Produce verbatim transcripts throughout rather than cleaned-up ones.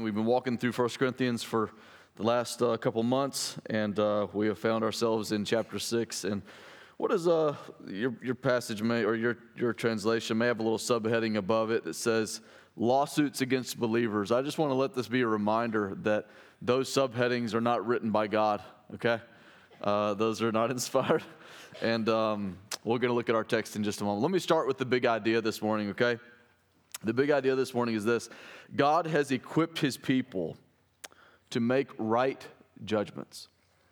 We've been walking through First Corinthians for the last uh, couple months, and uh, we have found ourselves in chapter six. And what is uh, your your passage may or your your translation may have a little subheading above it that says lawsuits against believers. I just want to let this be a reminder that those subheadings are not written by God. Okay, uh, those are not inspired, and um, we're going to look at our text in just a moment. Let me start with the big idea this morning. Okay. The big idea this morning is this: God has equipped his people to make right judgments,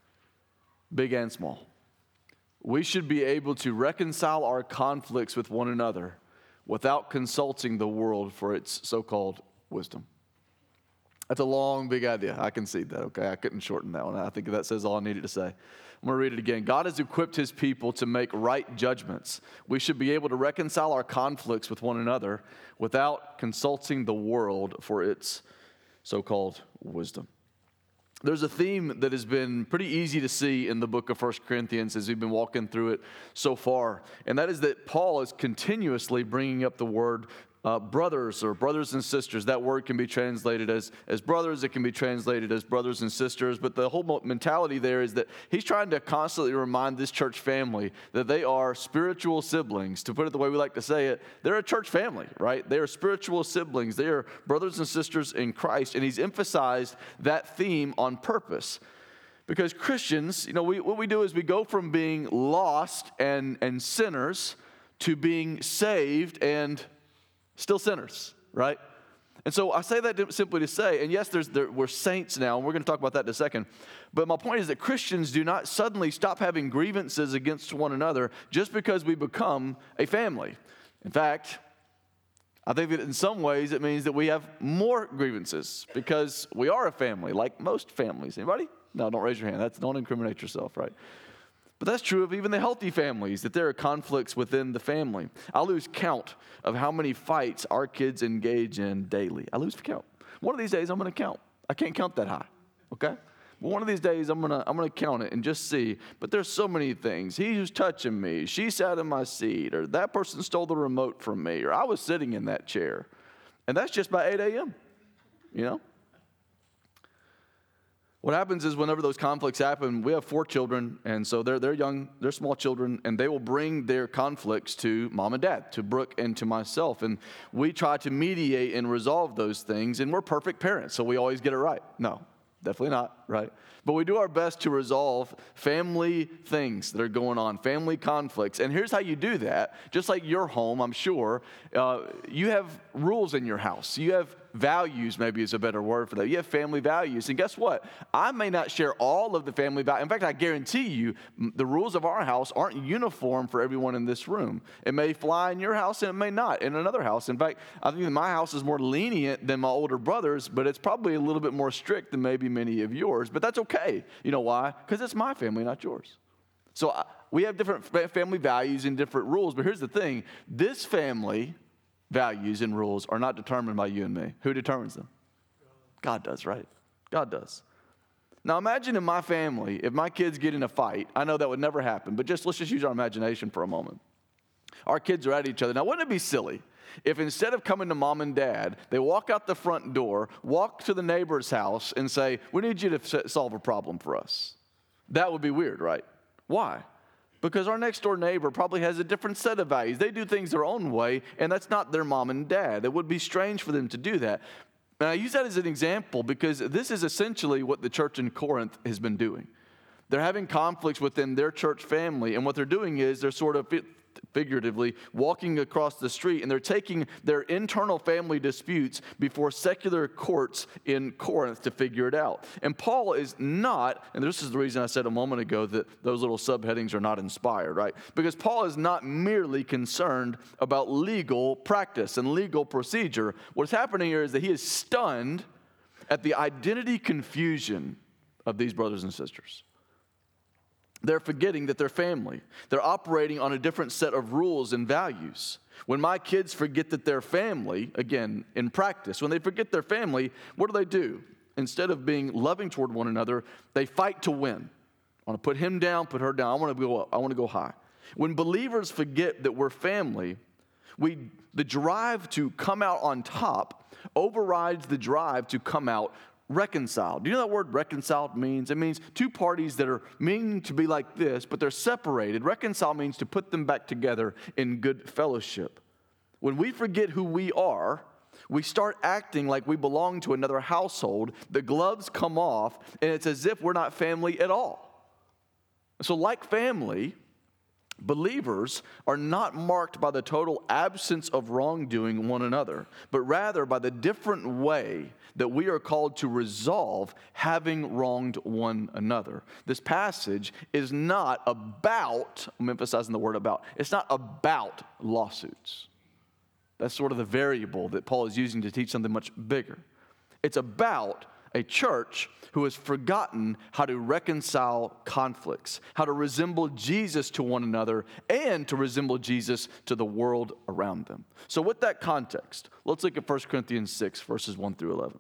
big and small. We should be able to reconcile our conflicts with one another without consulting the world for its so-called wisdom. That's a long, big idea. I can see that, okay? I couldn't shorten that one. I think that says all I needed to say. I'm going to read it again. God has equipped his people to make right judgments. We should be able to reconcile our conflicts with one another without consulting the world for its so-called wisdom. There's a theme that has been pretty easy to see in the book of First Corinthians as we've been walking through it so far, and that is that Paul is continuously bringing up the word Uh, brothers or brothers and sisters. That word can be translated as, as brothers. It can be translated as brothers and sisters. But the whole mentality there is that he's trying to constantly remind this church family that they are spiritual siblings. To put it the way we like to say it, they're a church family, right? They are spiritual siblings. They are brothers and sisters in Christ. And he's emphasized that theme on purpose. Because Christians, you know, we, what we do is we go from being lost and, and sinners to being saved and still sinners, right? And so I say that simply to say, and yes, there's, there, we're saints now, and we're going to talk about that in a second. But my point is that Christians do not suddenly stop having grievances against one another just because we become a family. In fact, I think that in some ways it means that we have more grievances because we are a family, like most families. Anybody? No, don't raise your hand. That's, don't incriminate yourself, right? But that's true of even the healthy families, that there are conflicts within the family. I lose count of how many fights our kids engage in daily. I lose count. One of these days, I'm going to count. I can't count that high, okay? But one of these days, I'm going to I'm going to count it and just see. But there's so many things. He was touching me. She sat in my seat. Or that person stole the remote from me. Or I was sitting in that chair. And that's just by eight a.m., you know? What happens is whenever those conflicts happen, we have four children, and so they're they're young, they're small children, and they will bring their conflicts to mom and dad, to Brooke and to myself, and we try to mediate and resolve those things, and we're perfect parents, so we always get it right. No, definitely not, right? But we do our best to resolve family things that are going on, family conflicts. And here's how you do that. Just like your home, I'm sure, uh, you have rules in your house. You have values, maybe is a better word for that. You have family values. And guess what? I may not share all of the family values. In fact, I guarantee you the rules of our house aren't uniform for everyone in this room. It may fly in your house and it may not in another house. In fact, I think my house is more lenient than my older brother's, but it's probably a little bit more strict than maybe many of yours. But that's okay. Okay, you know why? Because it's my family, not yours. So uh, we have different family values and different rules, but here's the thing. This family values and rules are not determined by you and me. Who determines them? God does, right? God does. Now imagine in my family, if my kids get in a fight, I know that would never happen, but just let's just use our imagination for a moment. Our kids are at each other. Now wouldn't it be silly if instead of coming to mom and dad, they walk out the front door, walk to the neighbor's house and say, we need you to solve a problem for us? That would be weird, right? Why? Because our next door neighbor probably has a different set of values. They do things their own way, and that's not their mom and dad. It would be strange for them to do that. And I use that as an example because this is essentially what the church in Corinth has been doing. They're having conflicts within their church family, and what they're doing is they're sort of figuratively walking across the street, and they're taking their internal family disputes before secular courts in Corinth to figure it out. And Paul is not, and this is the reason I said a moment ago that those little subheadings are not inspired, right? Because Paul is not merely concerned about legal practice and legal procedure. What's happening here is that he is stunned at the identity confusion of these brothers and sisters. They're forgetting that they're family. They're operating on a different set of rules and values. When my kids forget that they're family, again, in practice, when they forget their family, what do they do? Instead of being loving toward one another, they fight to win. I want to put him down, put her down. I want to go up. I want to go high. When believers forget that we're family, We, the drive to come out on top overrides the drive to come out reconciled. Do you know that word reconciled means? It means two parties that are meaning to be like this, but they're separated. Reconcile means to put them back together in good fellowship. When we forget who we are, we start acting like we belong to another household. The gloves come off, and it's as if we're not family at all. So like family, believers are not marked by the total absence of wrongdoing one another, but rather by the different way that we are called to resolve having wronged one another. This passage is not about, I'm emphasizing the word about, it's not about lawsuits. That's sort of the variable that Paul is using to teach something much bigger. It's about a church who has forgotten how to reconcile conflicts, how to resemble Jesus to one another, and to resemble Jesus to the world around them. So with that context, let's look at First Corinthians six, verses one through eleven.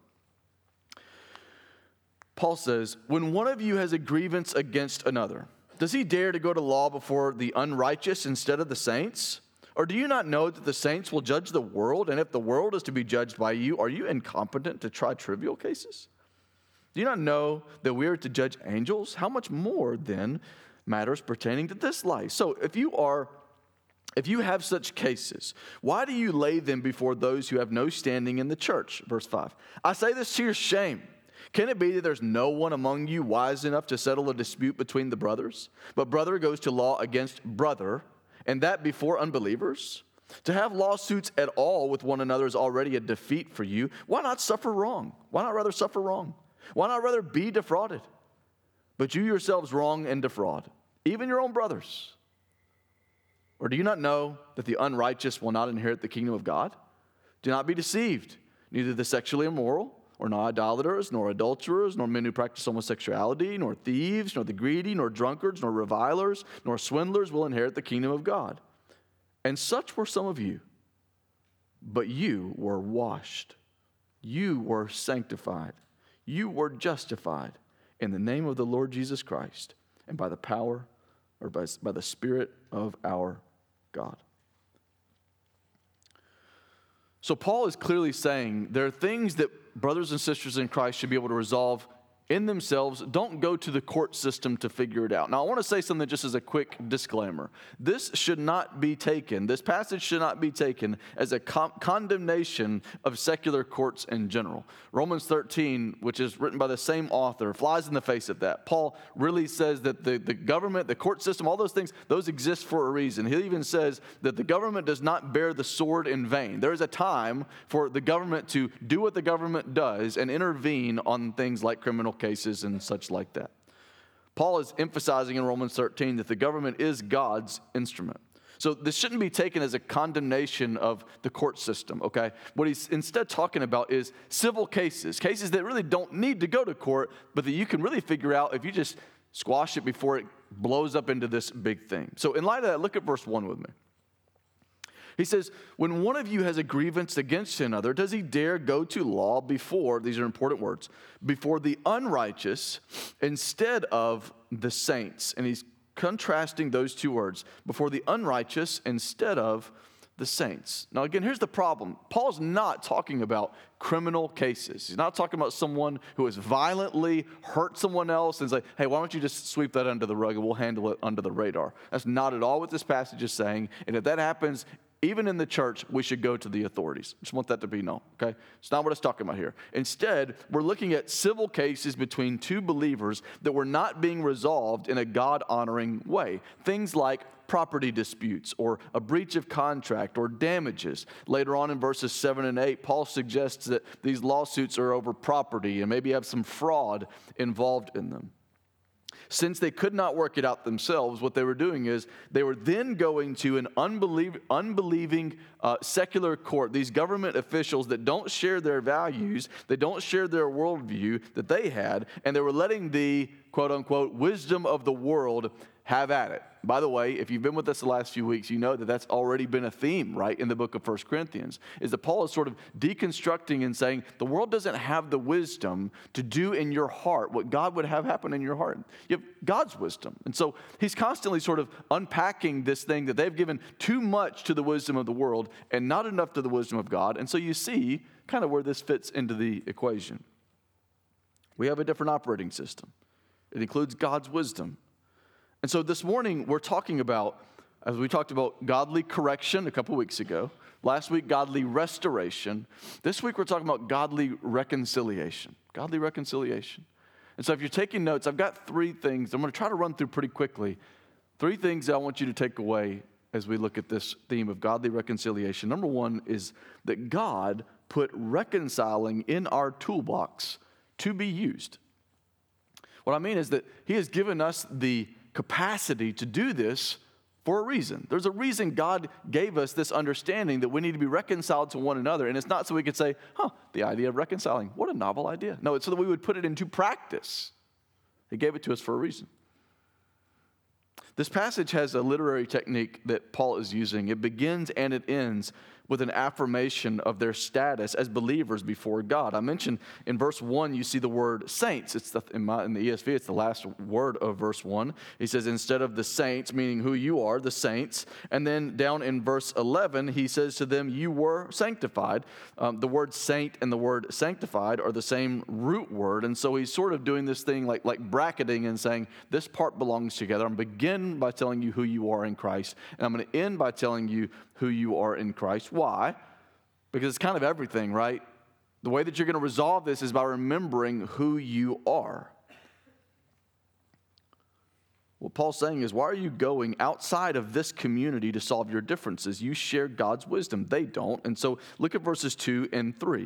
Paul says, when one of you has a grievance against another, does he dare to go to law before the unrighteous instead of the saints? Or do you not know that the saints will judge the world? And if the world is to be judged by you, are you incompetent to try trivial cases? Do you not know that we are to judge angels? How much more, then, matters pertaining to this life? So if you are, if you have such cases, why do you lay them before those who have no standing in the church? Verse five. I say this to your shame. Can it be that there's no one among you wise enough to settle a dispute between the brothers? But brother goes to law against brother, and that before unbelievers? To have lawsuits at all with one another is already a defeat for you. Why not suffer wrong? Why not rather suffer wrong? Why not rather be defrauded? But you yourselves wrong and defraud, even your own brothers. Or do you not know that the unrighteous will not inherit the kingdom of God? Do not be deceived. Neither the sexually immoral, or nor idolaters, nor adulterers, nor men who practice homosexuality, nor thieves, nor the greedy, nor drunkards, nor revilers, nor swindlers will inherit the kingdom of God. And such were some of you. But you were washed. You were sanctified. You were justified in the name of the Lord Jesus Christ and by the power or by, by the Spirit of our God. So Paul is clearly saying there are things that brothers and sisters in Christ should be able to resolve in themselves. Don't go to the court system to figure it out. Now, I want to say something just as a quick disclaimer. This should not be taken, this passage should not be taken as a con- condemnation of secular courts in general. Romans thirteen, which is written by the same author, flies in the face of that. Paul really says that the, the government, the court system, all those things, those exist for a reason. He even says that the government does not bear the sword in vain. There is a time for the government to do what the government does and intervene on things like criminal cases and such like that. Paul is emphasizing in Romans thirteen that the government is God's instrument. So this shouldn't be taken as a condemnation of the court system, okay? What he's instead talking about is civil cases, cases that really don't need to go to court, but that you can really figure out if you just squash it before it blows up into this big thing. So in light of that, look at verse one with me. He says, when one of you has a grievance against another, does he dare go to law before, these are important words, before the unrighteous instead of the saints? And he's contrasting those two words, before the unrighteous instead of the saints. Now again, here's the problem. Paul's not talking about criminal cases. He's not talking about someone who has violently hurt someone else and say, hey, why don't you just sweep that under the rug and we'll handle it under the radar. That's not at all what this passage is saying. And if that happens, even in the church, we should go to the authorities. Just want that to be known, okay? It's not what it's talking about here. Instead, we're looking at civil cases between two believers that were not being resolved in a God-honoring way. Things like property disputes or a breach of contract or damages. Later on in verses seven and eight, Paul suggests that these lawsuits are over property and maybe have some fraud involved in them. Since they could not work it out themselves, what they were doing is they were then going to an unbelieving, unbelieving uh, secular court, these government officials that don't share their values, they don't share their worldview that they had, and they were letting the, quote unquote, wisdom of the world have at it. By the way, if you've been with us the last few weeks, you know that that's already been a theme, right, in the book of First Corinthians, is that Paul is sort of deconstructing and saying the world doesn't have the wisdom to do in your heart what God would have happen in your heart. You have God's wisdom. And so he's constantly sort of unpacking this thing that they've given too much to the wisdom of the world and not enough to the wisdom of God. And so you see kind of where this fits into the equation. We have a different operating system. It includes God's wisdom. And so this morning, we're talking about, as we talked about godly correction a couple weeks ago, last week, godly restoration. This week, we're talking about godly reconciliation. Godly reconciliation. And so if you're taking notes, I've got three things I'm going to try to run through pretty quickly. Three things that I want you to take away as we look at this theme of godly reconciliation. Number one is that God put reconciling in our toolbox to be used. What I mean is that he has given us the capacity to do this for a reason. There's a reason God gave us this understanding that we need to be reconciled to one another. And it's not so we could say, huh, the idea of reconciling, what a novel idea. No, it's so that we would put it into practice. He gave it to us for a reason. This passage has a literary technique that Paul is using. It begins and it ends with an affirmation of their status as believers before God. I mentioned in verse one, you see the word saints. It's the, in, my, in the E S V, it's the last word of verse one. He says, instead of the saints, meaning who you are, the saints. And then down in verse eleven, he says to them, you were sanctified. Um, the word saint and the word sanctified are the same root word. And so he's sort of doing this thing like, like bracketing and saying, this part belongs together. I'm going to begin by telling you who you are in Christ. And I'm going to end by telling you who you are in Christ. Why? Because it's kind of everything, right? The way that you're going to resolve this is by remembering who you are. What Paul's saying is, why are you going outside of this community to solve your differences? You share God's wisdom. They don't. And so look at verses two and three.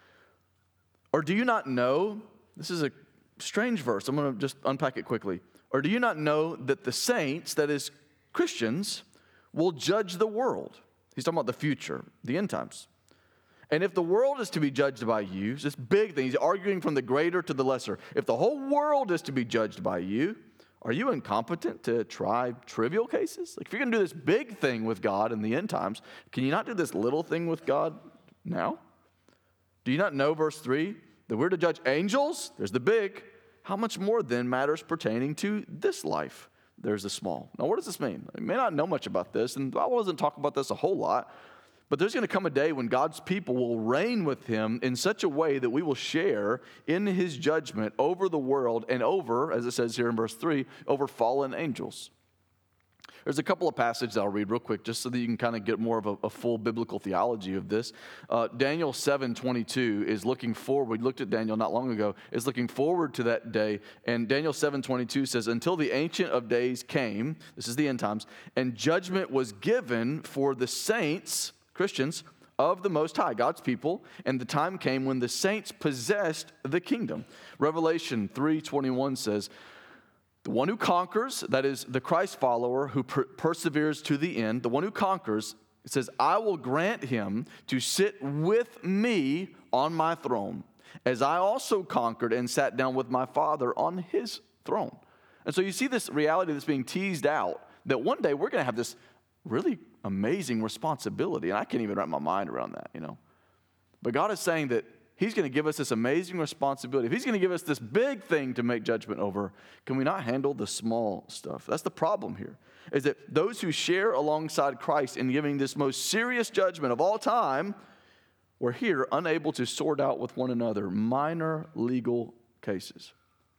Or do you not know, this is a strange verse. I'm going to just unpack it quickly. Or do you not know that the saints, that is Christians, will judge the world? He's talking about the future, the end times. And if the world is to be judged by you, it's this big thing. He's arguing from the greater to the lesser. If the whole world is to be judged by you, are you incompetent to try trivial cases? Like if you're going to do this big thing with God in the end times, can you not do this little thing with God now? Do you not know, verse three, that we're to judge angels? There's the big. How much more then matters pertaining to this life? There's the small. Now, what does this mean? You may not know much about this, and the Bible doesn't talk about this a whole lot, but there's going to come a day when God's people will reign with him in such a way that we will share in his judgment over the world and over, as it says here in verse three, over fallen angels. There's a couple of passages I'll read real quick just so that you can kind of get more of a, a full biblical theology of this. Uh, Daniel seven twenty-two is looking forward. We looked at Daniel not long ago. Is looking forward to that day. And Daniel seven twenty-two says, until the Ancient of Days came, this is the end times, and judgment was given for the saints, Christians, of the Most High, God's people, and the time came when the saints possessed the kingdom. Revelation three twenty-one says, the one who conquers, that is the Christ follower who per- perseveres to the end, the one who conquers, it says, I will grant him to sit with me on my throne, as I also conquered and sat down with my Father on his throne. And so you see this reality that's being teased out, that one day we're going to have this really amazing responsibility, and I can't even wrap my mind around that, you know. But God is saying that he's going to give us this amazing responsibility. If he's going to give us this big thing to make judgment over, can we not handle the small stuff? That's the problem here, is that those who share alongside Christ in giving this most serious judgment of all time were here unable to sort out with one another minor legal cases.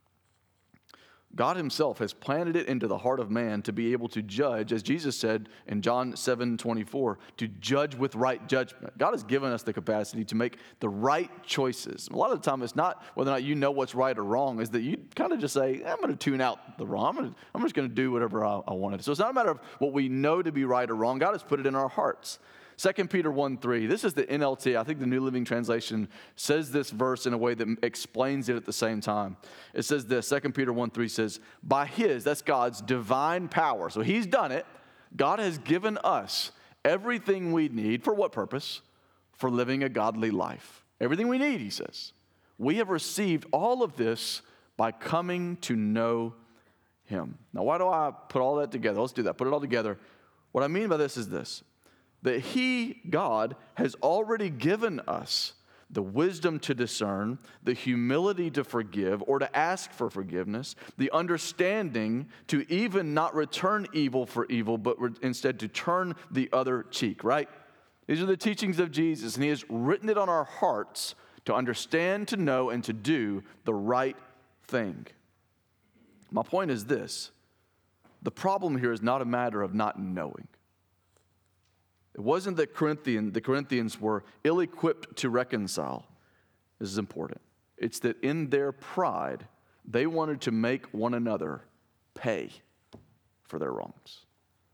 God himself has planted it into the heart of man to be able to judge, as Jesus said in John seven twenty-four, to judge with right judgment. God has given us the capacity to make the right choices. A lot of the time, it's not whether or not you know what's right or wrong, is that you kind of just say, I'm going to tune out the wrong. I'm, gonna, I'm just going to do whatever I, I want to. So it's not a matter of what we know to be right or wrong. God has put it in our hearts. Second Peter one three, this is the N L T. I think the New Living Translation says this verse in a way that explains it at the same time. It says this, Second Peter one three says, by his, that's God's divine power. So he's done it. God has given us everything we need. For what purpose? For living a godly life. Everything we need, he says. We have received all of this by coming to know him. Now, why do I put all that together? Let's do that. Put it all together. What I mean by this is this, that he, God, has already given us the wisdom to discern, the humility to forgive or to ask for forgiveness, the understanding to even not return evil for evil, but re- instead to turn the other cheek, right? These are the teachings of Jesus, and he has written it on our hearts to understand, to know, and to do the right thing. My point is this. The problem here is not a matter of not knowing. It wasn't that Corinthian, the Corinthians were ill-equipped to reconcile. This is important. It's that in their pride, they wanted to make one another pay for their wrongs.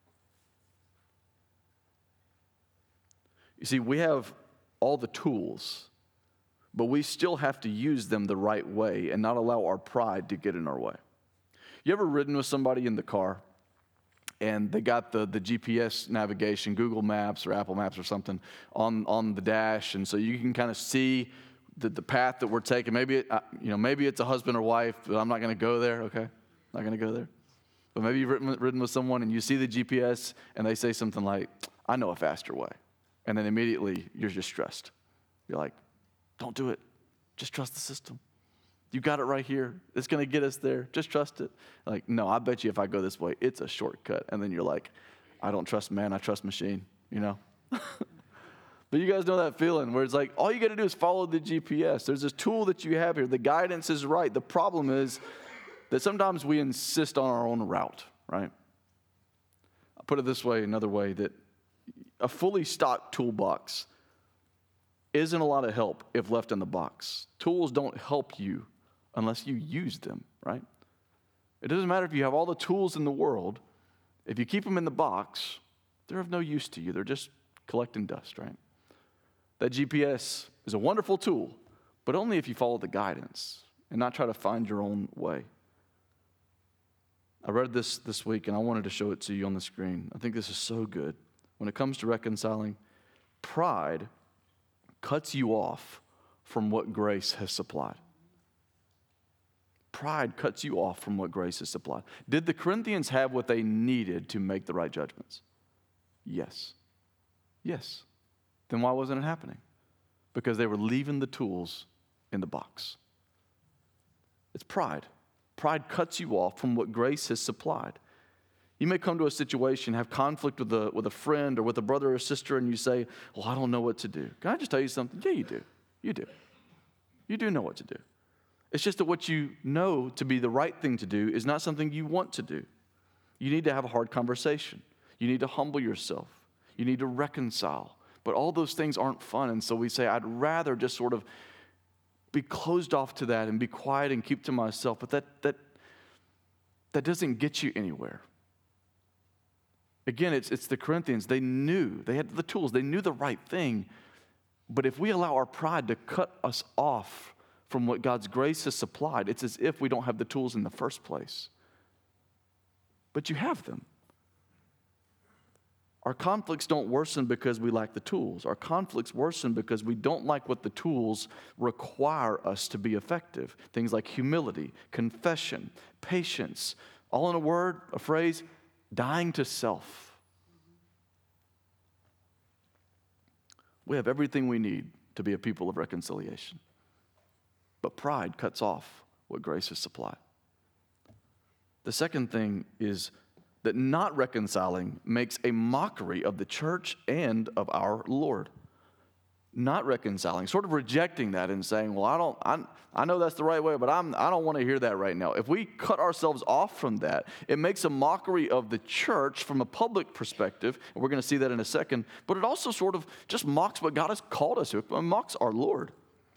You see, we have all the tools, but we still have to use them the right way and not allow our pride to get in our way. You ever ridden with somebody in the car and they got the, the G P S navigation, Google Maps or Apple Maps or something on, on the dash, and so you can kind of see the, the path that we're taking. Maybe it, uh, you know, maybe it's a husband or wife, but I'm not going to go there, okay? Not going to go there. But maybe you've ridden, ridden with someone and you see the G P S and they say something like, I know a faster way. And then immediately you're just stressed. You're like, don't do it. Just trust the system. You got it right here. It's going to get us there. Just trust it. Like, no, I bet you if I go this way, it's a shortcut. And then you're like, I don't trust man, I trust machine, you know? But you guys know that feeling where it's like, all you got to do is follow the G P S. There's this tool that you have here. The guidance is right. The problem is that sometimes we insist on our own route, right? I'll put it this way, another way, that a fully stocked toolbox isn't a lot of help if left in the box. Tools don't help you unless you use them, right? It doesn't matter if you have all the tools in the world. If you keep them in the box, they're of no use to you. They're just collecting dust, right? That G P S is a wonderful tool, but only if you follow the guidance and not try to find your own way. I read this this week, and I wanted to show it to you on the screen. I think this is so good. When it comes to reconciling, pride cuts you off from what grace has supplied. Pride cuts you off from what grace has supplied. Did the Corinthians have what they needed to make the right judgments? Yes. Yes. Then why wasn't it happening? Because they were leaving the tools in the box. It's pride. Pride cuts you off from what grace has supplied. You may come to a situation, have conflict with a, with a friend or with a brother or sister, and you say, well, I don't know what to do. Can I just tell you something? Yeah, you do. You do. You do know what to do. It's just that what you know to be the right thing to do is not something you want to do. You need to have a hard conversation. You need to humble yourself. You need to reconcile. But all those things aren't fun, and so we say, I'd rather just sort of be closed off to that and be quiet and keep to myself. But that that that doesn't get you anywhere. Again, it's, it's the Corinthians. They knew. They had the tools. They knew the right thing. But if we allow our pride to cut us off from what God's grace has supplied, it's as if we don't have the tools in the first place. But you have them. Our conflicts don't worsen because we lack the tools. Our conflicts worsen because we don't like what the tools require us to be effective. Things like humility, confession, patience, all in a word, a phrase, dying to self. We have everything we need to be a people of reconciliation. But pride cuts off what grace has supplied. The second thing is that not reconciling makes a mockery of the church and of our Lord. Not reconciling, sort of rejecting that and saying, well, I don't, I, I know that's the right way, but I'm, I don't want to hear that right now. If we cut ourselves off from that, it makes a mockery of the church from a public perspective, and we're going to see that in a second, but it also sort of just mocks what God has called us to. It mocks our Lord.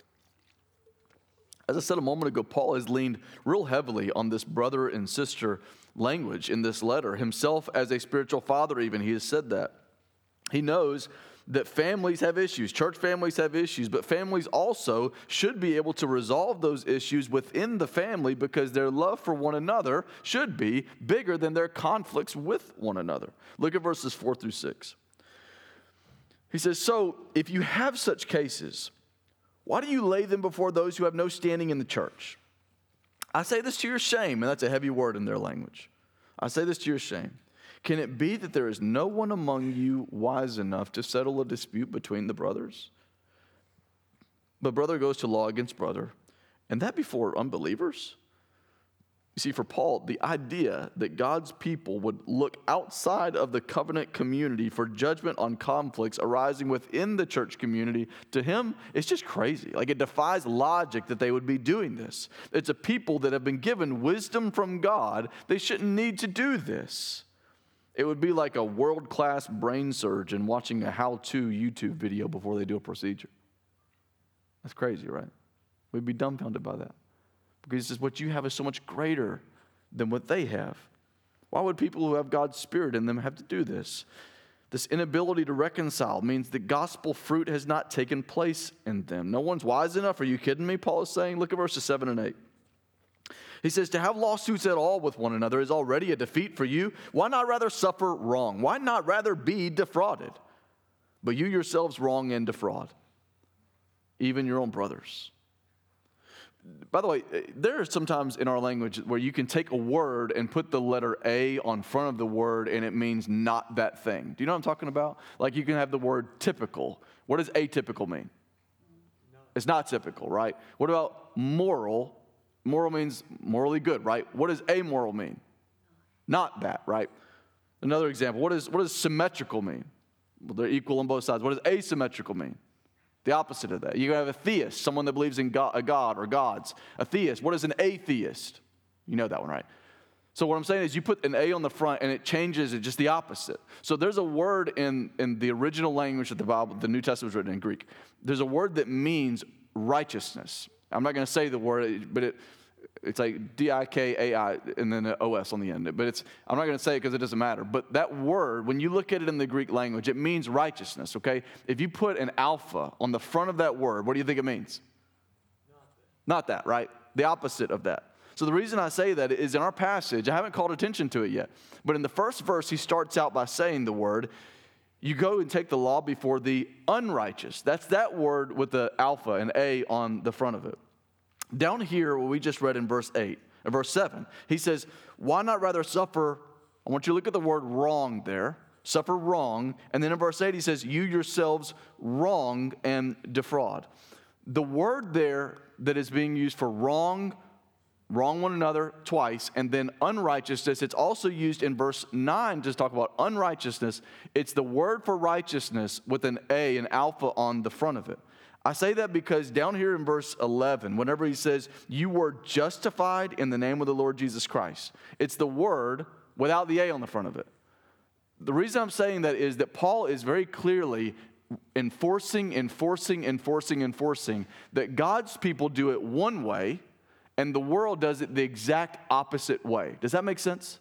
As I said a moment ago, Paul has leaned real heavily on this brother and sister language in this letter. Himself as a spiritual father even, he has said that. He knows that families have issues, church families have issues, but families also should be able to resolve those issues within the family because their love for one another should be bigger than their conflicts with one another. Look at verses four through six. He says, so if you have such cases, why do you lay them before those who have no standing in the church? I say this to your shame, and that's a heavy word in their language. I say this to your shame. Can it be that there is no one among you wise enough to settle a dispute between the brothers? But brother goes to law against brother, and that before unbelievers? You see, for Paul, the idea that God's people would look outside of the covenant community for judgment on conflicts arising within the church community, to him, it's just crazy. Like, it defies logic that they would be doing this. It's a people that have been given wisdom from God. They shouldn't need to do this. It would be like a world-class brain surgeon watching a how-to YouTube video before they do a procedure. That's crazy, right? We'd be dumbfounded by that. Because he says, what you have is so much greater than what they have. Why would people who have God's Spirit in them have to do this? This inability to reconcile means the gospel fruit has not taken place in them. No one's wise enough. Are you kidding me? Paul is saying, look at verses seven and eight. He says, to have lawsuits at all with one another is already a defeat for you. Why not rather suffer wrong? Why not rather be defrauded? But you yourselves wrong and defraud, even your own brothers. By the way, there are sometimes in our language where you can take a word and put the letter A on front of the word and it means not that thing. Do you know what I'm talking about? Like, you can have the word typical. What does atypical mean? No. It's not typical, right? What about moral? Moral means morally good, right? What does amoral mean? Not that, right? Another example, what, is, what does symmetrical mean? Well, they're equal on both sides. What does asymmetrical mean? The opposite of that. You have a theist, someone that believes in God, a God or gods. A theist. What is an atheist? You know that one, right? So what I'm saying is you put an A on the front and it changes it just the opposite. So there's a word in, in the original language that the Bible, the New Testament was written in Greek. There's a word that means righteousness. I'm not going to say the word, but it it's like D I K A I and then an O S on the end. But it's I'm not going to say it because it doesn't matter. But that word, when you look at it in the Greek language, it means righteousness, okay? If you put an alpha on the front of that word, what do you think it means? Not that, right? The opposite of that. So the reason I say that is in our passage, I haven't called attention to it yet, but in the first verse, he starts out by saying the word, you go and take the law before the unrighteous. That's that word with the alpha and A on the front of it. Down here, what we just read in verse eight, or verse seven, he says, why not rather suffer, I want you to look at the word wrong there, suffer wrong, and then in verse eight he says, you yourselves wrong and defraud. The word there that is being used for wrong, wrong one another twice, and then unrighteousness, it's also used in verse nine to talk about unrighteousness. It's the word for righteousness with an A, an alpha on the front of it. I say that because down here in verse eleven, whenever he says, you were justified in the name of the Lord Jesus Christ, it's the word without the A on the front of it. The reason I'm saying that is that Paul is very clearly enforcing, enforcing, enforcing, enforcing that God's people do it one way and the world does it the exact opposite way. Does that make sense?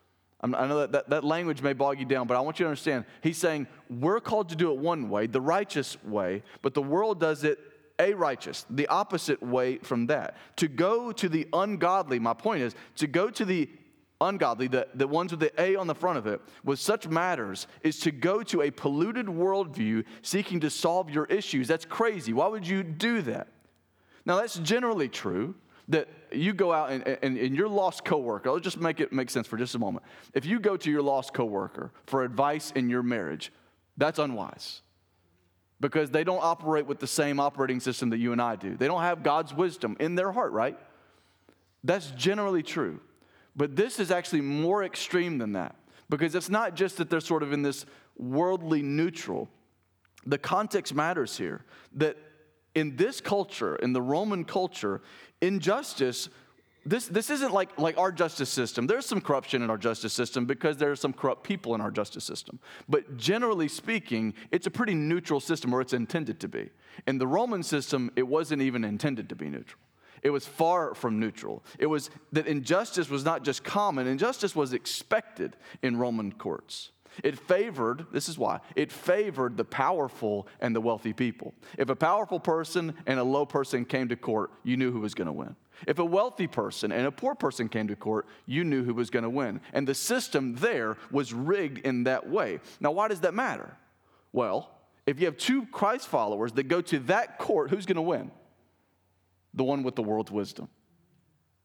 I know that, that that language may bog you down, but I want you to understand. He's saying we're called to do it one way, the righteous way, but the world does it a righteous, the opposite way from that. To go to the ungodly, my point is, to go to the ungodly, the, the ones with the A on the front of it, with such matters, is to go to a polluted worldview seeking to solve your issues. That's crazy. Why would you do that? Now, that's generally true. That you go out and, and, and your lost coworker, let's just make it make sense for just a moment. If you go to your lost coworker for advice in your marriage, that's unwise. Because they don't operate with the same operating system that you and I do. They don't have God's wisdom in their heart, right? That's generally true. But this is actually more extreme than that. Because it's not just that they're sort of in this worldly neutral. The context matters here. That in this culture, in the Roman culture, injustice, this, this isn't like, like our justice system. There's some corruption in our justice system because there are some corrupt people in our justice system. But generally speaking, it's a pretty neutral system, or it's intended to be. In the Roman system, it wasn't even intended to be neutral. It was far from neutral. It was that injustice was not just common, injustice was expected in Roman courts. It favored, this is why, it favored the powerful and the wealthy people. If a powerful person and a low person came to court, you knew who was going to win. If a wealthy person and a poor person came to court, you knew who was going to win. And the system there was rigged in that way. Now, why does that matter? Well, if you have two Christ followers that go to that court, who's going to win? The one with the world's wisdom.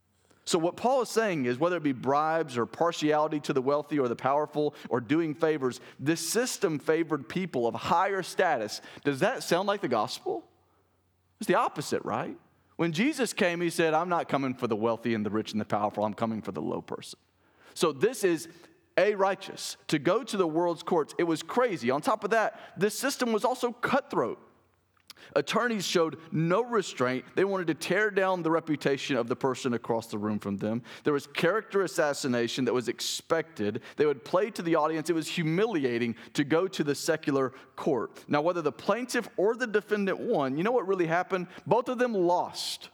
So what Paul is saying is, whether it be bribes or partiality to the wealthy or the powerful or doing favors, this system favored people of higher status. Does that sound like the gospel? It's the opposite, right? When Jesus came, he said, I'm not coming for the wealthy and the rich and the powerful. I'm coming for the low person. So this is a righteous. To go to the world's courts, it was crazy. On top of that, this system was also cutthroat. Attorneys showed no restraint. They wanted to tear down the reputation of the person across the room from them. There was character assassination that was expected. They would play to the audience. It was humiliating to go to the secular court. Now, whether the plaintiff or the defendant won, you know what really happened? Both of them lost,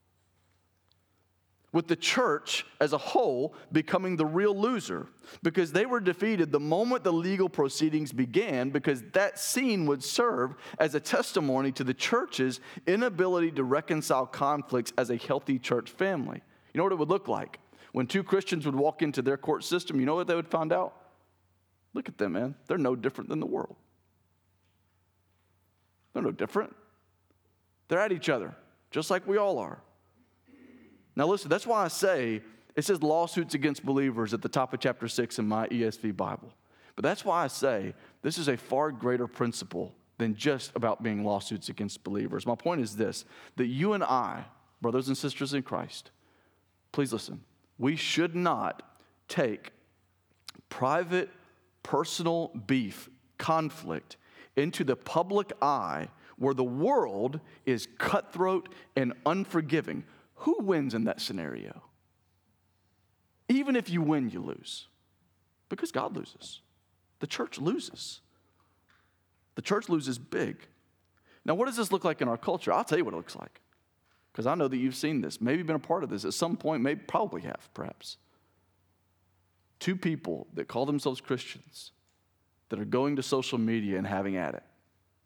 with the church as a whole becoming the real loser, because they were defeated the moment the legal proceedings began, because that scene would serve as a testimony to the church's inability to reconcile conflicts as a healthy church family. You know what it would look like? When two Christians would walk into their court system, you know what they would find out? Look at them, man. They're no different than the world. They're no different. They're at each other, just like we all are. Now listen, that's why I say, it says lawsuits against believers at the top of chapter six in my E S V Bible. But that's why I say this is a far greater principle than just about being lawsuits against believers. My point is this, that you and I, brothers and sisters in Christ, please listen, we should not take private, personal beef, conflict into the public eye where the world is cutthroat and unforgiving. Who wins in that scenario? Even if you win, you lose. Because God loses. The church loses. The church loses big. Now, what does this look like in our culture? I'll tell you what it looks like. Because I know that you've seen this. Maybe been a part of this at some point. Maybe, probably have, perhaps. Two people that call themselves Christians that are going to social media and having at it.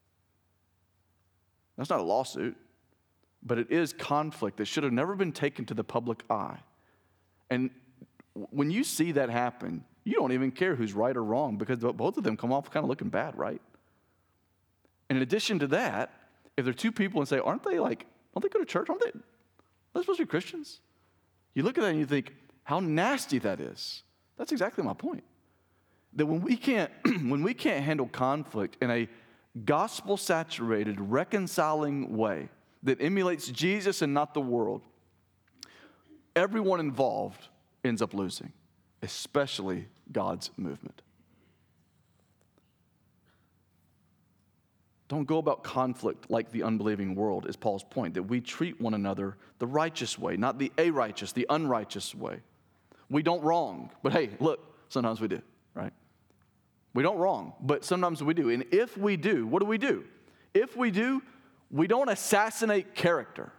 That's not a lawsuit. But it is conflict that should have never been taken to the public eye. And when you see that happen, you don't even care who's right or wrong, because both of them come off kind of looking bad, right? And in addition to that, if there are two people and say, aren't they like, don't they go to church? Aren't they, they're supposed to be Christians? You look at that and you think, how nasty that is. That's exactly my point. That when we can't, when we can't handle conflict in a gospel-saturated, reconciling way, that emulates Jesus and not the world, everyone involved ends up losing, especially God's movement. Don't go about conflict like the unbelieving world, is Paul's point, that we treat one another the righteous way, not the a-righteous, the unrighteous way. We don't wrong, but hey, look, sometimes we do, right? We don't wrong, but sometimes we do. And if we do, what do we do? If we do, we don't assassinate character.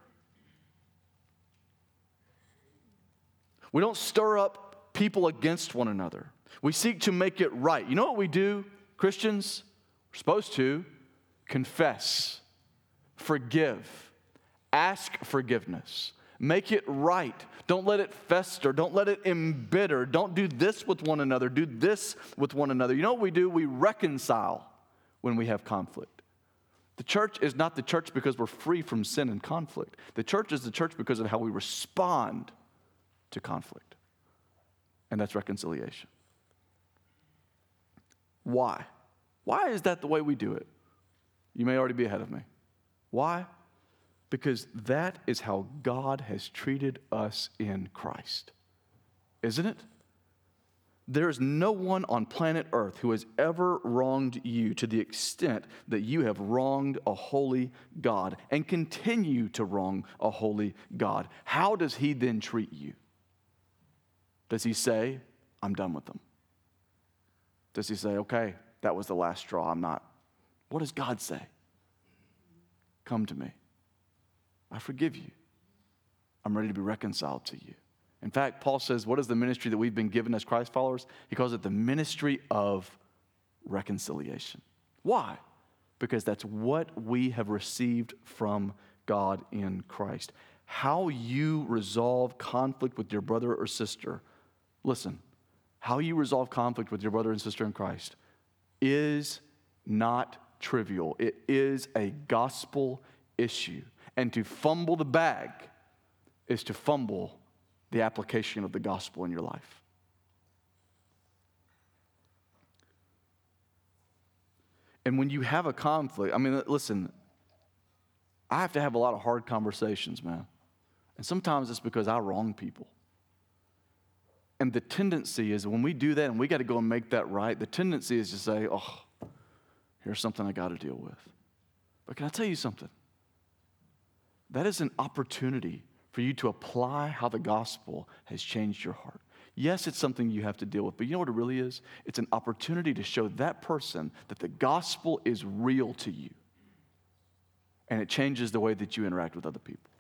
We don't stir up people against one another. We seek to make it right. You know what we do, Christians? We're supposed to confess, forgive, ask forgiveness, make it right. Don't let it fester. Don't let it embitter. Don't do this with one another. Do this with one another. You know what we do? We reconcile when we have conflict. The church is not the church because we're free from sin and conflict. The church is the church because of how we respond to conflict. And that's reconciliation. Why? Why is that the way we do it? You may already be ahead of me. Why? Because that is how God has treated us in Christ. Isn't it? There is no one on planet Earth who has ever wronged you to the extent that you have wronged a holy God and continue to wrong a holy God. How does he then treat you? Does he say, I'm done with them? Does he say, okay, that was the last straw, I'm not? What does God say? Come to me. I forgive you. I'm ready to be reconciled to you. In fact, Paul says, what is the ministry that we've been given as Christ followers? He calls it the ministry of reconciliation. Why? Because that's what we have received from God in Christ. How you resolve conflict with your brother or sister, listen, how you resolve conflict with your brother and sister in Christ is not trivial. It is a gospel issue. And to fumble the bag is to fumble the application of the gospel in your life. And when you have a conflict, I mean, listen, I have to have a lot of hard conversations, man. And sometimes it's because I wrong people. And the tendency is when we do that and we got to go and make that right, the tendency is to say, oh, here's something I got to deal with. But can I tell you something? That is an opportunity for you to apply how the gospel has changed your heart. Yes, it's something you have to deal with, but you know what it really is? It's an opportunity to show that person that the gospel is real to you. And it changes the way that you interact with other people.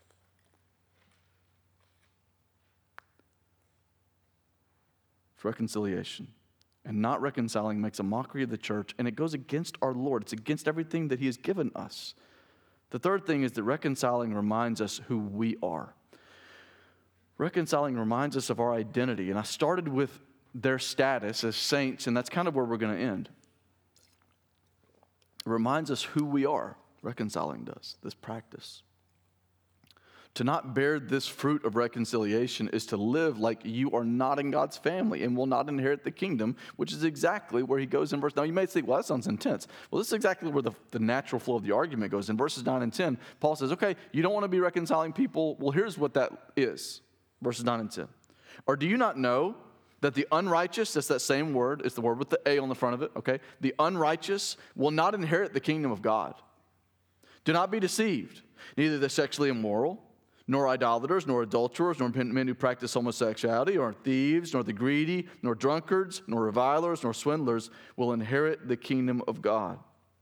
Reconciliation. And not reconciling makes a mockery of the church, and it goes against our Lord. It's against everything that he has given us. The third thing is that reconciling reminds us who we are. Reconciling reminds us of our identity, and I started with their status as saints, and that's kind of where we're going to end. It reminds us who we are, reconciling does, this practice. To not bear this fruit of reconciliation is to live like you are not in God's family and will not inherit the kingdom, which is exactly where he goes in verse. Now you may think, well, that sounds intense. Well, this is exactly where the, the natural flow of the argument goes. In verses nine and ten, Paul says, okay, you don't want to be reconciling people. Well, here's what that is. Verses nine and ten. Or do you not know that the unrighteous, that's that same word, it's the word with the A on the front of it, okay? The unrighteous will not inherit the kingdom of God. Do not be deceived. Neither the sexually immoral, nor idolaters, nor adulterers, nor men who practice homosexuality, or thieves, nor the greedy, nor drunkards, nor revilers, nor swindlers will inherit the kingdom of God.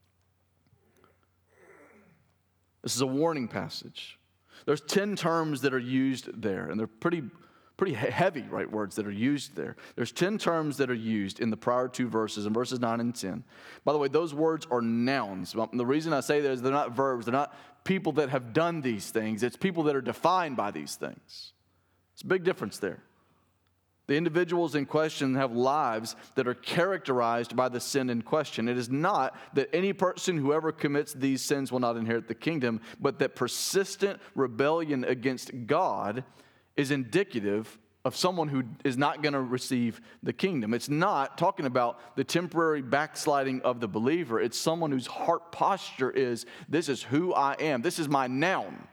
This is a warning passage. There's ten terms that are used there, and they're pretty, pretty heavy, right, words that are used there. There's ten terms that are used in the prior two verses, in verses nine and ten. By the way, those words are nouns. The reason I say that is they're not verbs. They're not people that have done these things. It's people that are defined by these things. It's a big difference there. The individuals in question have lives that are characterized by the sin in question. It is not that any person who ever commits these sins will not inherit the kingdom, but that persistent rebellion against God is indicative of someone who is not going to receive the kingdom. It's not talking about the temporary backsliding of the believer. It's someone whose heart posture is, this is who I am. This is my noun.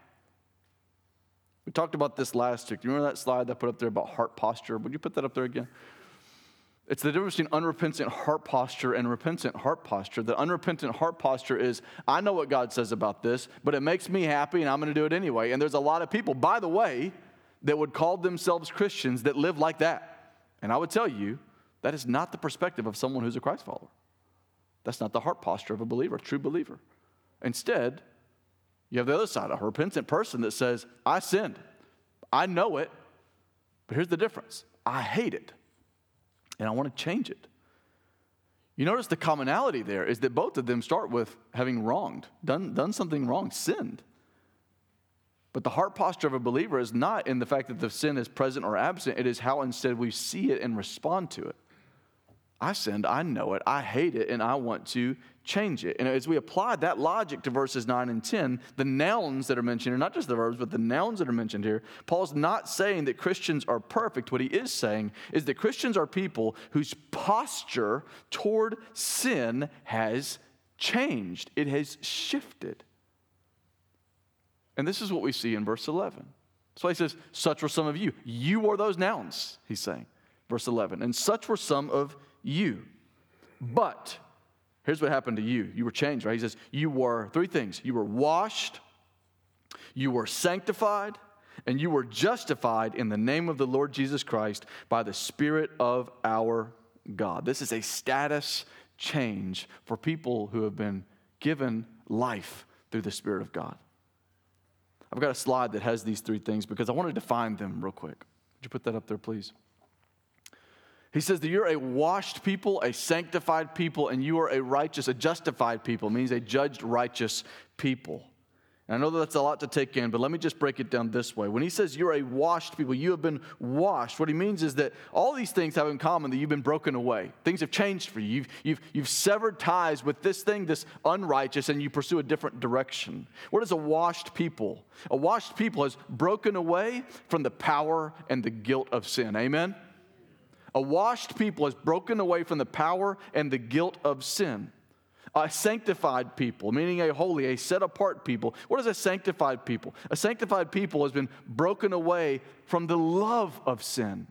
We talked about this last week. Do you remember that slide that I put up there about heart posture? Would you put that up there again? It's the difference between unrepentant heart posture and repentant heart posture. The unrepentant heart posture is, I know what God says about this, but it makes me happy and I'm going to do it anyway. And there's a lot of people, by the way, that would call themselves Christians that live like that. And I would tell you, that is not the perspective of someone who's a Christ follower. That's not the heart posture of a believer, a true believer. Instead, you have the other side, a repentant person that says, I sinned. I know it, but here's the difference. I hate it, and I want to change it. You notice the commonality there is that both of them start with having wronged, done, done something wrong, sinned. But the heart posture of a believer is not in the fact that the sin is present or absent. It is how instead we see it and respond to it. I sinned, I know it, I hate it, and I want to change it. And as we apply that logic to verses nine and ten, the nouns that are mentioned here, not just the verbs, but the nouns that are mentioned here, Paul's not saying that Christians are perfect. What he is saying is that Christians are people whose posture toward sin has changed. It has shifted. And this is what we see in verse eleven. That's why he says, such were some of you. You are those nouns, he's saying. Verse eleven. And such were some of you. But here's what happened to you. You were changed, right? He says, you were, three things. You were washed, you were sanctified, and you were justified in the name of the Lord Jesus Christ by the Spirit of our God. This is a status change for people who have been given life through the Spirit of God. I've got a slide that has these three things because I want to define them real quick. Would you put that up there, please? He says that you're a washed people, a sanctified people, and you are a righteous, a justified people. It means a judged righteous people. And I know that that's a lot to take in, but let me just break it down this way. When he says you're a washed people, you have been washed, what he means is that all these things have in common that you've been broken away. Things have changed for you. You've, you've, you've severed ties with this thing, this unrighteous, and you pursue a different direction. What is a washed people? A washed people has broken away from the power and the guilt of sin. Amen? A washed people has broken away from the power and the guilt of sin. A sanctified people, meaning a holy, a set-apart people. What is a sanctified people? A sanctified people has been broken away from the love of sin.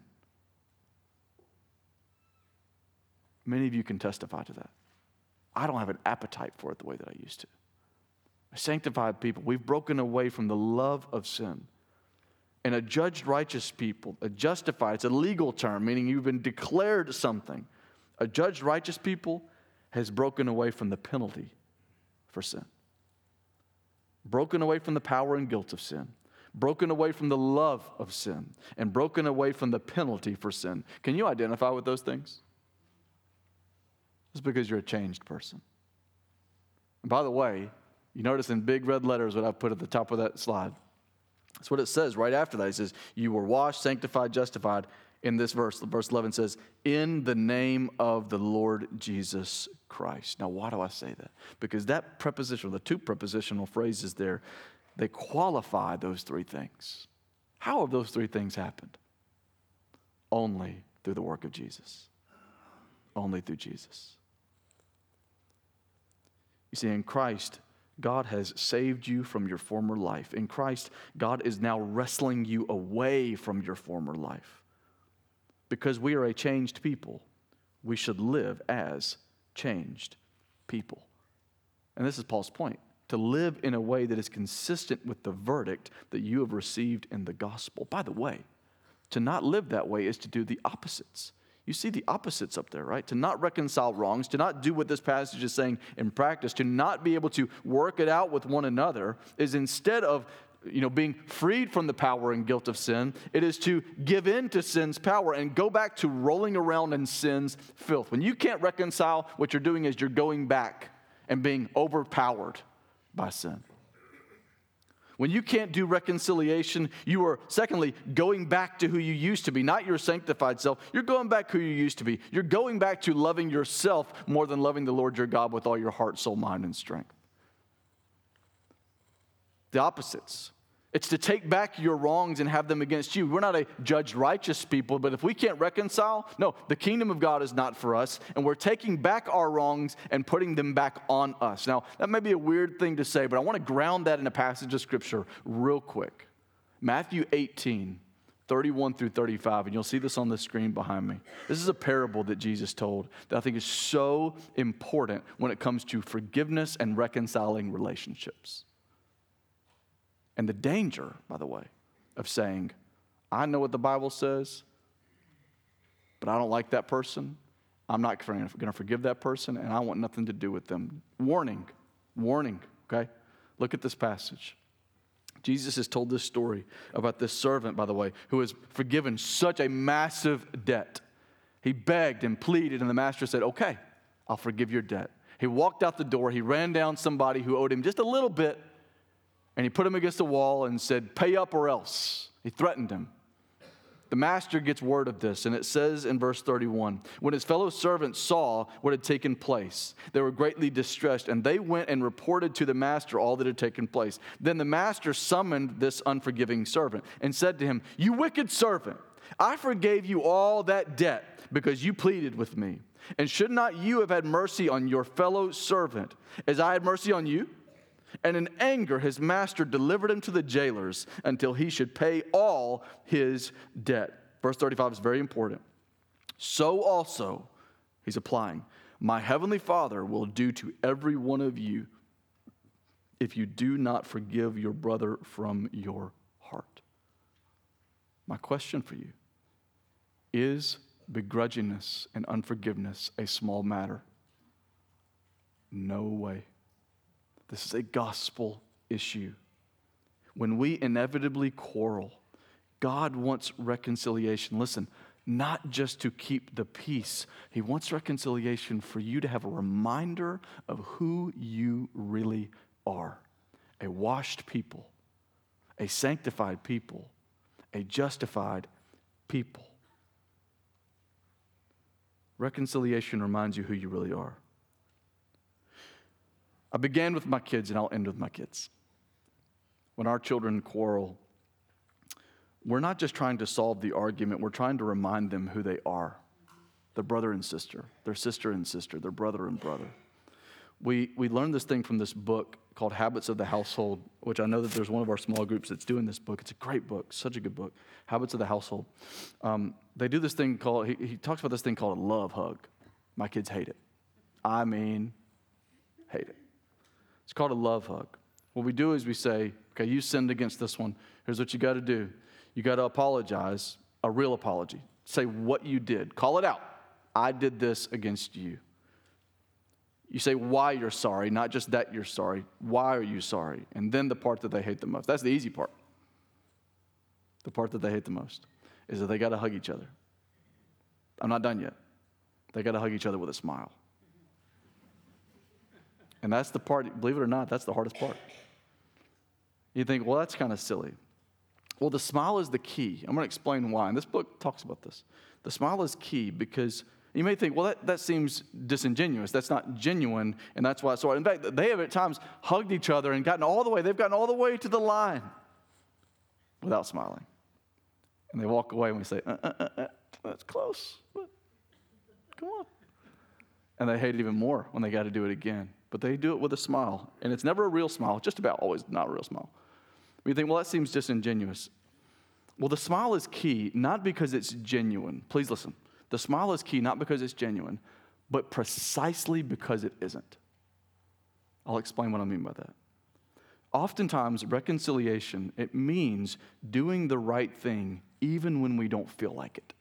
Many of you can testify to that. I don't have an appetite for it the way that I used to. A sanctified people, we've broken away from the love of sin. And a judged righteous people, a justified, it's a legal term, meaning you've been declared something. A judged righteous people has broken away from the penalty for sin. Broken away from the power and guilt of sin. Broken away from the love of sin. And broken away from the penalty for sin. Can you identify with those things? It's because you're a changed person. And by the way, you notice in big red letters what I've put at the top of that slide. That's what it says right after that. It says, you were washed, sanctified, justified. In this verse, verse eleven says, in the name of the Lord Jesus Christ. Now, why do I say that? Because that preposition, the two prepositional phrases there, they qualify those three things. How have those three things happened? Only through the work of Jesus. Only through Jesus. You see, in Christ, God has saved you from your former life. In Christ, God is now wrestling you away from your former life. Because we are a changed people, we should live as changed people. And this is Paul's point, to live in a way that is consistent with the verdict that you have received in the gospel. By the way, to not live that way is to do the opposites. You see the opposites up there, right? To not reconcile wrongs, to not do what this passage is saying in practice, to not be able to work it out with one another is instead of you know, being freed from the power and guilt of sin, it is to give in to sin's power and go back to rolling around in sin's filth. When you can't reconcile, what you're doing is you're going back and being overpowered by sin. When you can't do reconciliation, you are, secondly, going back to who you used to be, not your sanctified self. You're going back who you used to be. You're going back to loving yourself more than loving the Lord your God with all your heart, soul, mind, and strength. The opposites. It's to take back your wrongs and have them against you. We're not a judged righteous people, but if we can't reconcile, no, the kingdom of God is not for us, and we're taking back our wrongs and putting them back on us. Now, that may be a weird thing to say, but I want to ground that in a passage of Scripture real quick. Matthew eighteen, thirty-one through thirty-five, and you'll see this on the screen behind me. This is a parable that Jesus told that I think is so important when it comes to forgiveness and reconciling relationships. And the danger, by the way, of saying, I know what the Bible says, but I don't like that person. I'm not going to forgive that person, and I want nothing to do with them. Warning, warning, okay? Look at this passage. Jesus has told this story about this servant, by the way, who has forgiven such a massive debt. He begged and pleaded, and the master said, okay, I'll forgive your debt. He walked out the door. He ran down somebody who owed him just a little bit, and he put him against the wall and said, pay up or else. He threatened him. The master gets word of this, and it says in verse thirty-one, when his fellow servants saw what had taken place, they were greatly distressed, and they went and reported to the master all that had taken place. Then the master summoned this unforgiving servant and said to him, you wicked servant, I forgave you all that debt because you pleaded with me. And should not you have had mercy on your fellow servant as I had mercy on you? And in anger, his master delivered him to the jailers until he should pay all his debt. Verse thirty-five is very important. So also, he's applying, my heavenly Father will do to every one of you if you do not forgive your brother from your heart. My question for you, is begrudgingness and unforgiveness a small matter? No way. This is a gospel issue. When we inevitably quarrel, God wants reconciliation. Listen, not just to keep the peace. He wants reconciliation for you to have a reminder of who you really are a washed people, a sanctified people, a justified people. Reconciliation reminds you who you really are. I began with my kids, and I'll end with my kids. When our children quarrel, we're not just trying to solve the argument, we're trying to remind them who they are. Their brother and sister, their sister and sister, their brother and brother. We we learned this thing from this book called Habits of the Household, which I know that there's one of our small groups that's doing this book. It's a great book, such a good book, Habits of the Household. Um, they do this thing called, he, he talks about this thing called a love hug. My kids hate it. I mean, hate it. It's called a love hug. What we do is we say, okay, you sinned against this one. Here's what you got to do. You got to apologize, a real apology. Say what you did. Call it out. I did this against you. You say why you're sorry, not just that you're sorry. Why are you sorry? And then the part that they hate the most. That's the easy part. The part that they hate the most is that they got to hug each other. I'm not done yet. They got to hug each other with a smile. And that's the part, believe it or not, that's the hardest part. You think, well, that's kind of silly. Well, the smile is the key. I'm going to explain why. And this book talks about this. The smile is key because you may think, well, that, that seems disingenuous. That's not genuine, and that's why. So, in fact, they have at times hugged each other and gotten all the way. They've gotten all the way to the line without smiling. And they walk away and we say, uh, uh, uh, uh that's close. Come on. And they hate it even more when they got to do it again. But they do it with a smile. And it's never a real smile, just about always not a real smile. But you think, well, that seems disingenuous. Well, the smile is key, not because it's genuine. Please listen. The smile is key, not because it's genuine, but precisely because it isn't. I'll explain what I mean by that. Oftentimes, reconciliation, it means doing the right thing even when we don't feel like it.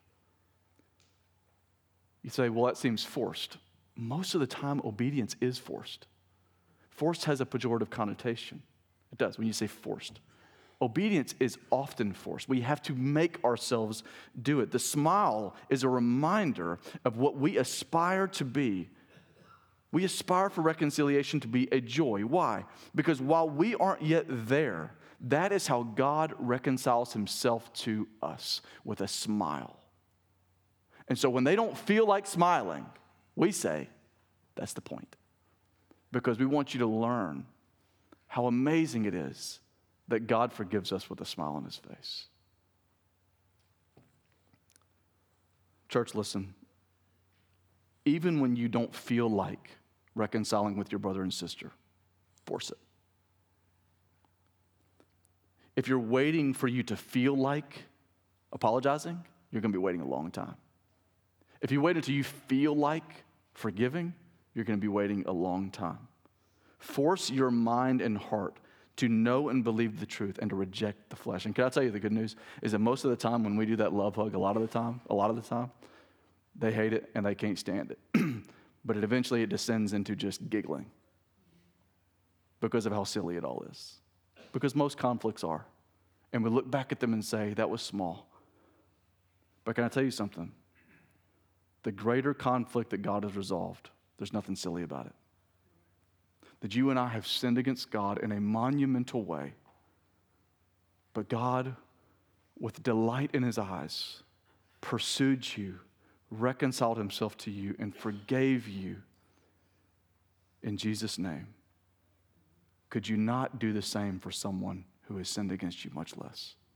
You say, well, that seems forced. Most of the time, obedience is forced. Forced has a pejorative connotation. It does when you say forced. Obedience is often forced. We have to make ourselves do it. The smile is a reminder of what we aspire to be. We aspire for reconciliation to be a joy. Why? Because while we aren't yet there, that is how God reconciles himself to us, with a smile. And so when they don't feel like smiling, we say, that's the point. Because we want you to learn how amazing it is that God forgives us with a smile on his face. Church, listen. Even when you don't feel like reconciling with your brother and sister, force it. If you're waiting for you to feel like apologizing, you're going to be waiting a long time. If you wait until you feel like forgiving, you're going to be waiting a long time. Force your mind and heart to know and believe the truth and to reject the flesh. And can I tell you the good news is that most of the time when we do that love hug, a lot of the time, a lot of the time, they hate it and they can't stand it. But it eventually it descends into just giggling because of how silly it all is. Because most conflicts are. And we look back at them and say, that was small. But can I tell you something? The greater conflict that God has resolved, there's nothing silly about it. That you and I have sinned against God in a monumental way. But God, with delight in his eyes, pursued you, reconciled himself to you, and forgave you in Jesus' name. Could you not do the same for someone who has sinned against you much less?